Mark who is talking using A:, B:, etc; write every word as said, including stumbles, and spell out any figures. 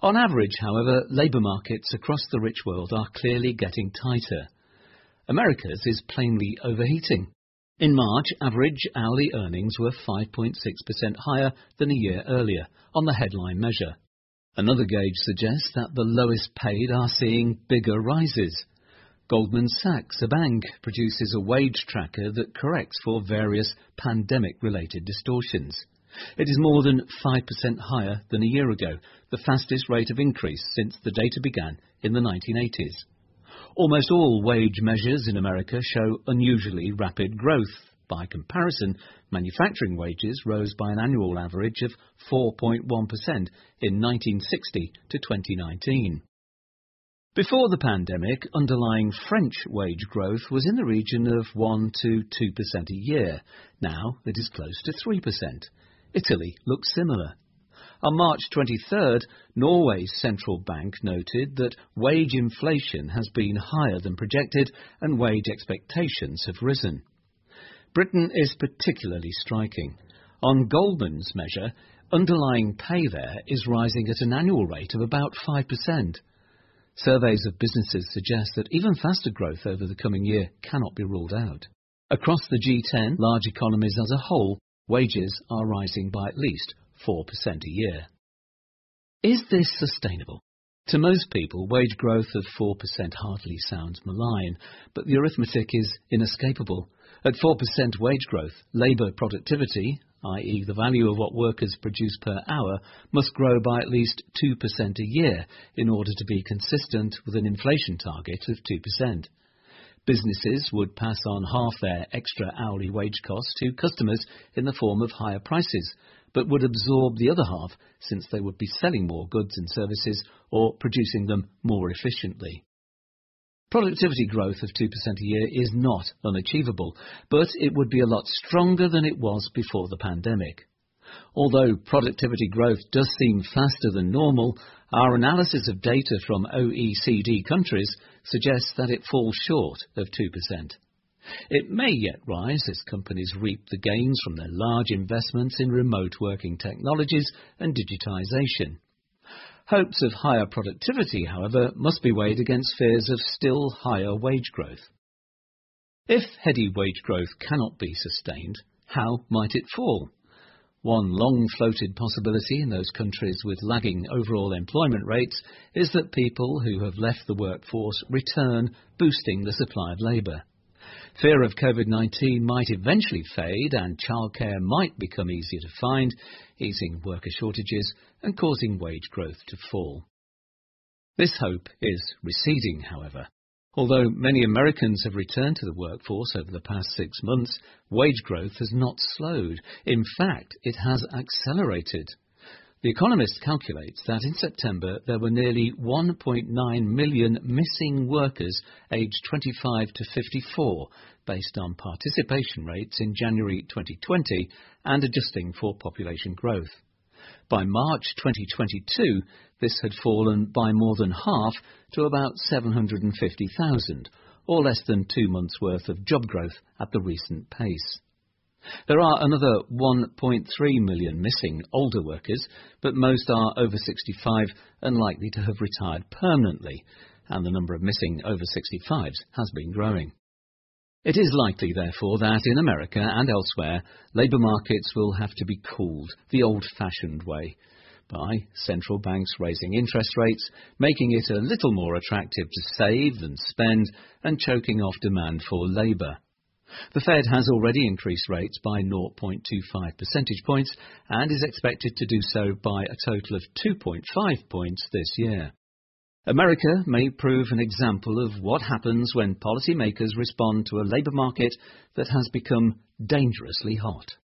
A: On average, however, labour markets across the rich world are clearly getting tighter. America's is plainly overheating. In March, average hourly earnings were five point six percent higher than a year earlier on the headline measure. Another gauge suggests that the lowest paid are seeing bigger rises. Goldman Sachs, a bank, produces a wage tracker that corrects for various pandemic-related distortions. It is more than five percent higher than a year ago, the fastest rate of increase since the data began in the nineteen eighties. Almost all wage measures in America show unusually rapid growth. By comparison, manufacturing wages rose by an annual average of four point one percent in nineteen sixty to twenty nineteen. Before the pandemic, underlying French wage growth was in the region of one to two percent a year. Now it is close to three percent. Italy looks similar. On March twenty-third, Norway's central bank noted that wage inflation has been higher than projected and wage expectations have risen. Britain is particularly striking. On Goldman's measure, underlying pay there is rising at an annual rate of about five percent. Surveys of businesses suggest that even faster growth over the coming year cannot be ruled out. Across the G ten large economies as a whole, wages are rising by at least four percent a year. Is this sustainable? To most people, wage growth of four percent hardly sounds malign, but the arithmetic is inescapable. At four percent wage growth, labour productivity, that is the value of what workers produce per hour, must grow by at least two percent a year in order to be consistent with an inflation target of two percent. Businesses would pass on half their extra hourly wage costs to customers in the form of higher prices, but would absorb the other half since they would be selling more goods and services or producing them more efficiently. Productivity growth of two percent a year is not unachievable, but it would be a lot stronger than it was before the pandemic. Although productivity growth does seem faster than normal, our analysis of data from O E C D countries suggests that it falls short of two percent. It may yet rise as companies reap the gains from their large investments in remote working technologies and digitisation. Hopes of higher productivity, however, must be weighed against fears of still higher wage growth. If heady wage growth cannot be sustained, how might it fall? One long-floated possibility in those countries with lagging overall employment rates is that people who have left the workforce return, boosting the supply of labour. Fear of COVID nineteen might eventually fade and childcare might become easier to find, easing worker shortages and causing wage growth to fall. This hope is receding, however. Although many Americans have returned to the workforce over the past six months, wage growth has not slowed. In fact, it has accelerated. The Economist calculates that in September there were nearly one point nine million missing workers aged twenty-five to fifty-four, based on participation rates in January twenty twenty and adjusting for population growth. By March twenty twenty-two, this had fallen by more than half to about seven hundred fifty thousand, or less than two months' worth of job growth at the recent pace. There are another one point three million missing older workers, but most are over sixty-five and likely to have retired permanently, and the number of missing over sixty-fives has been growing. It is likely, therefore, that in America and elsewhere, labour markets will have to be cooled the old-fashioned way, by central banks raising interest rates, making it a little more attractive to save than spend, and choking off demand for labour. The Fed has already increased rates by zero point two five percentage points and is expected to do so by a total of two point five points this year. America may prove an example of what happens when policymakers respond to a labour market that has become dangerously hot.